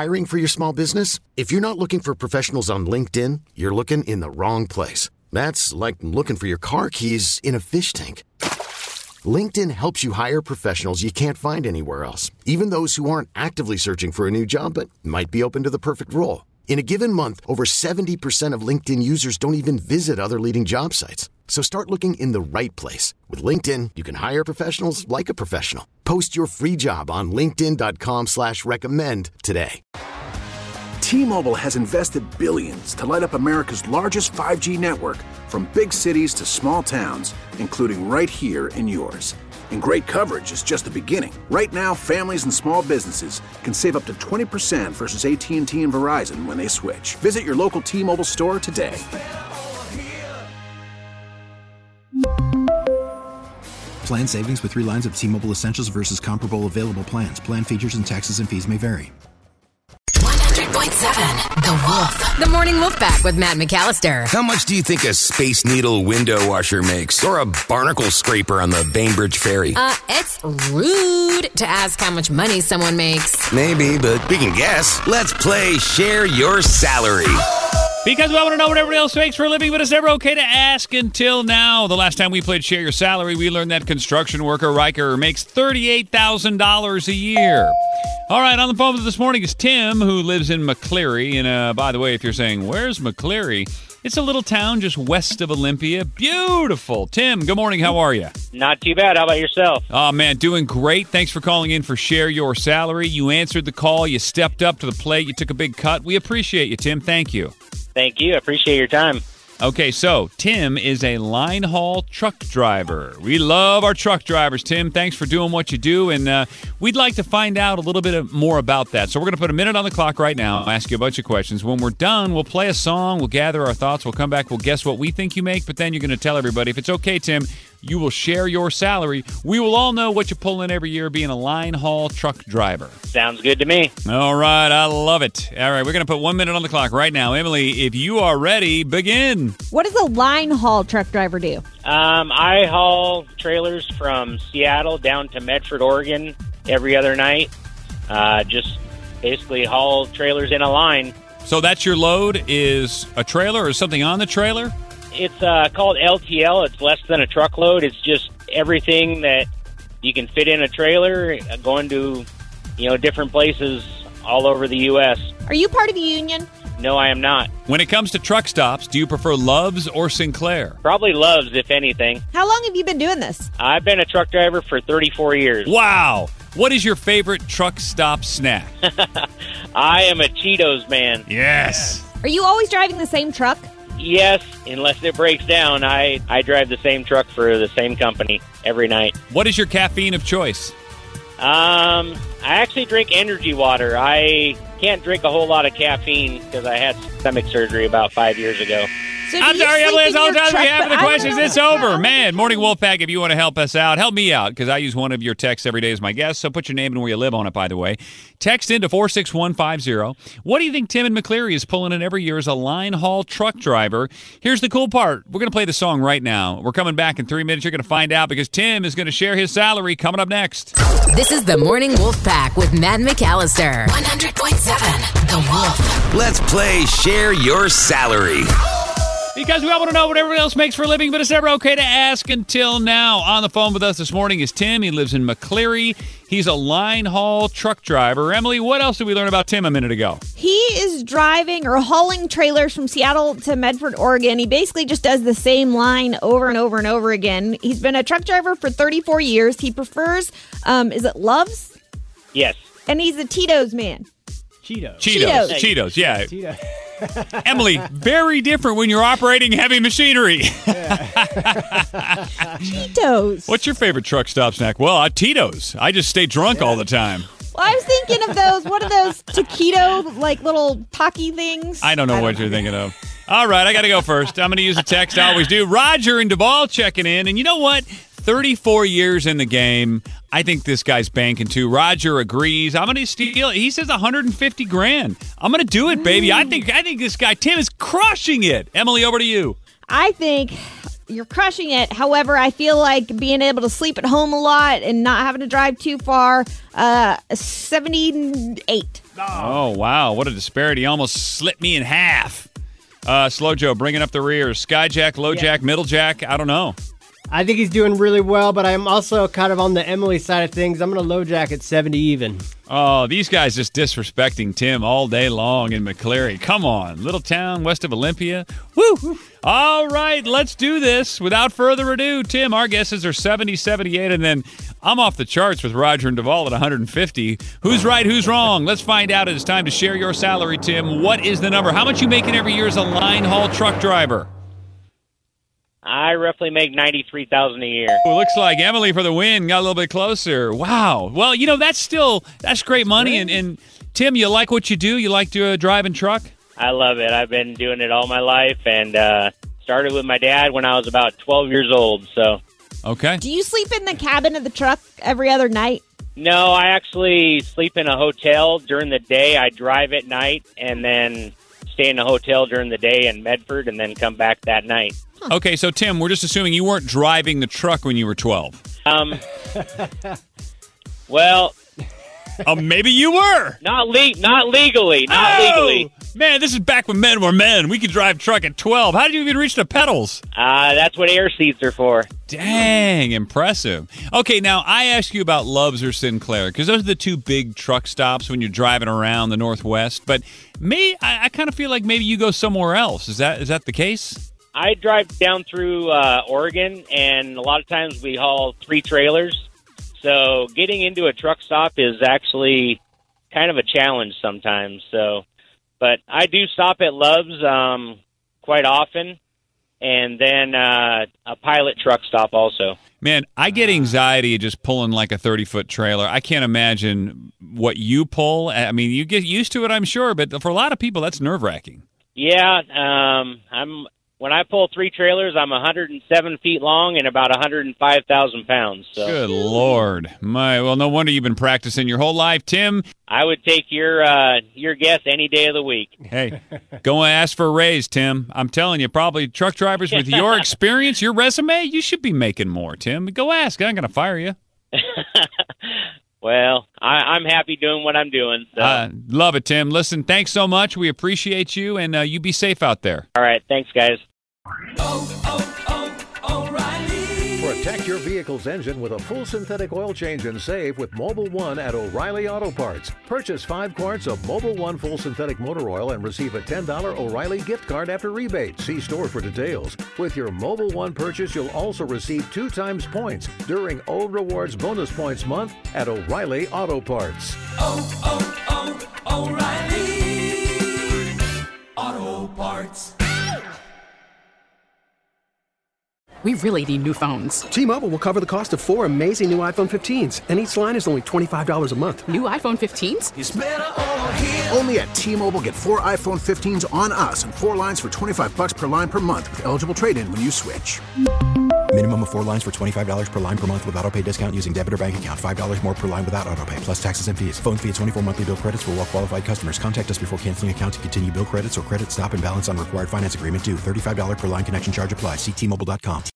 Hiring for your small business? If you're not looking for professionals on LinkedIn, you're looking in the wrong place. That's like looking for your car keys in a fish tank. LinkedIn helps you hire professionals you can't find anywhere else, even those who aren't actively searching for a new job but might be open to the perfect role. In a given month, over 70% of LinkedIn users don't even visit other leading job sites. So start looking in the right place. With LinkedIn, you can hire professionals like a professional. Post your free job on linkedin.com/recommend today. T-Mobile has invested billions to light up America's largest 5G network, from big cities to small towns, including right here in yours. And great coverage is just the beginning. Right now, families and small businesses can save up to 20% versus AT&T and Verizon when they switch. Visit your local T-Mobile store today. Plan savings with 3 lines of T-Mobile Essentials versus comparable available plans. Plan features and taxes and fees may vary. 100.7 The Wolf. The Morning Wolf Pack with Matt McAllister. How much do you think a Space Needle window washer makes? Or a barnacle scraper on the Bainbridge Ferry? It's rude to ask how much money someone makes. Maybe, but we can guess. Let's play Share Your Salary. Because we want to know what everybody else makes for a living, but it's never okay to ask until now. The last time we played Share Your Salary, we learned that construction worker Riker makes $38,000 a year. All right, on the phone with us this morning is Tim, who lives in McCleary. And by the way, if you're saying, where's McCleary? It's a little town just west of Olympia. Beautiful. Tim, good morning. How are you? Not too bad. How about yourself? Oh, man, doing great. Thanks for calling in for Share Your Salary. You answered the call. You stepped up to the plate. You took a big cut. We appreciate you, Tim. Thank you. Thank you. I appreciate your time. Okay, so Tim is a line haul truck driver. We love our truck drivers, Tim. Thanks for doing what you do, and we'd like to find out a little bit more about that. So we're going to put a minute on the clock right now. I'll ask you a bunch of questions. When we're done, we'll play a song. We'll gather our thoughts. We'll come back. We'll guess what we think you make, but then you're going to tell everybody. If it's okay, Tim, you will share your salary. We will all know what you pull in every year being a line haul truck driver. Sounds good to me. All right, I love it. All right, we're going to put 1 minute on the clock right now. Emily, if you are ready, begin. What does a line haul truck driver do? I haul trailers from Seattle down to Medford, Oregon every other night. Just basically haul trailers in a line. So that's your load, is a trailer or something on the trailer? It's called LTL. It's less than a truckload. It's just everything that you can fit in a trailer, going to, different places all over the U.S. Are you part of the union? No, I am not. When it comes to truck stops, do you prefer Love's or Sinclair? Probably Love's, if anything. How long have you been doing this? I've been a truck driver for 34 years. Wow. What is your favorite truck stop snack? I am a Cheetos man. Yes. Are you always driving the same truck? Yes, unless it breaks down. I drive the same truck for the same company every night. What is your caffeine of choice? I actually drink energy water. I can't drink a whole lot of caffeine because I had stomach surgery about 5 years ago. So I'm sorry, Emily, that's all the time we have for the questions. It's over. know. Man, Morning Wolfpack, if you want to help us out, help me out, because I use one of your texts every day as my guest, so put your name and where you live on it, by the way. Text into 46150. What do you think Tim in McCleary is pulling in every year as a line haul truck driver? Here's the cool part. We're going to play the song right now. We're coming back in 3 minutes. You're going to find out, because Tim is going to share his salary coming up next. This is the Morning Wolf Pack with Matt McAllister. 100.7 The Wolf. Let's play Share Your Salary. Because we all want to know what everybody else makes for a living, but it's never okay to ask until now. On the phone with us this morning is Tim. He lives in McCleary. He's a line haul truck driver. Emily, what else did we learn about Tim a minute ago? He is driving or hauling trailers from Seattle to Medford, Oregon. He basically just does the same line over and over and over again. He's been a truck driver for 34 years. He prefers, is it Love's? Yes. And he's a Tito's man. Cheetos, yeah. Emily, very different when you're operating heavy machinery. Tito's. What's your favorite truck stop snack? Well, Tito's. I just stay drunk all the time. Well, I was thinking of those, what are those taquito, like little Pocky things? I don't know what you're thinking of. All right, I got to go first. I'm going to use a text. I always do. Roger in Duval checking in. And you know what? 34 years in the game. I think this guy's banking too. Roger agrees. I'm going to steal. He says 150 grand. I'm going to do it, baby. I think this guy, Tim, is crushing it. Emily, over to you. I think you're crushing it. However, I feel like being able to sleep at home a lot and not having to drive too far, 78. Oh, wow. What a disparity. Almost slit me in half. Slow Joe bringing up the rears. Skyjack, low jack, middle jack. I don't know. I think he's doing really well, but I'm also kind of on the Emily side of things. I'm going to low jack at 70 even. Oh, these guys just disrespecting Tim all day long in McCleary. Come on. Little town west of Olympia. Woo! All right, let's do this. Without further ado, Tim, our guesses are 70, 78, and then I'm off the charts with Roger and Duvall at 150. Who's right, who's wrong? Let's find out. It's time to share your salary, Tim. What is the number? How much you making every year as a line haul truck driver? I roughly make $93,000 a year. Well, looks like Emily for the win. Got a little bit closer. Wow. Well, that's great money. And Tim, you like what you do? You like to drive and truck? I love it. I've been doing it all my life, and started with my dad when I was about 12 years old. So. Okay. Do you sleep in the cabin of the truck every other night? No, I actually sleep in a hotel during the day. I drive at night and then stay in a hotel during the day in Medford and then come back that night. Okay, so Tim, we're just assuming you weren't driving the truck when you were 12. Well, maybe you were. Not legally. Man, this is back when men were men. We could drive truck at 12. How did you even reach the pedals? That's what air seats are for. Dang, impressive. Okay, now I asked you about Love's or Sinclair because those are the two big truck stops when you're driving around the Northwest. But I kind of feel like maybe you go somewhere else. Is that the case? I drive down through Oregon, and a lot of times we haul 3 trailers. So getting into a truck stop is actually kind of a challenge sometimes. But I do stop at Love's quite often, and then a Pilot truck stop also. Man, I get anxiety just pulling like a 30-foot trailer. I can't imagine what you pull. I mean, you get used to it, I'm sure, but for a lot of people, that's nerve-wracking. Yeah, when I pull 3 trailers, I'm 107 feet long and about 105,000 pounds. So. Good Lord. Well, no wonder you've been practicing your whole life. Tim? I would take your guess any day of the week. Hey, go and ask for a raise, Tim. I'm telling you, probably truck drivers with your experience, your resume, you should be making more, Tim. Go ask. I'm going to fire you. Well, I'm happy doing what I'm doing. So. Love it, Tim. Listen, thanks so much. We appreciate you, and you be safe out there. All right. Thanks, guys. O'Reilly. Protect your vehicle's engine with a full synthetic oil change and save with Mobil 1 at O'Reilly Auto Parts. Purchase 5 quarts of Mobil 1 full synthetic motor oil and receive a $10 O'Reilly gift card after rebate. See store for details. With your Mobil 1 purchase, you'll also receive 2 times points during O Rewards Bonus Points Month at O'Reilly Auto Parts. O'Reilly Auto Parts. We really need new phones. T-Mobile will cover the cost of 4 amazing new iPhone 15s, and each line is only $25 a month. New iPhone 15s? It's better over here. Only at T-Mobile, get 4 iPhone 15s on us and 4 lines for $25 per line per month with eligible trade-in when you switch. Minimum of 4 lines for $25 per line per month with autopay discount using debit or bank account. $5 more per line without autopay, plus taxes and fees. Phone fee at 24 monthly bill credits for well-qualified customers. Contact us before canceling account to continue bill credits or credit stop and balance on required finance agreement due. $35 per line connection charge applies. See T-Mobile.com.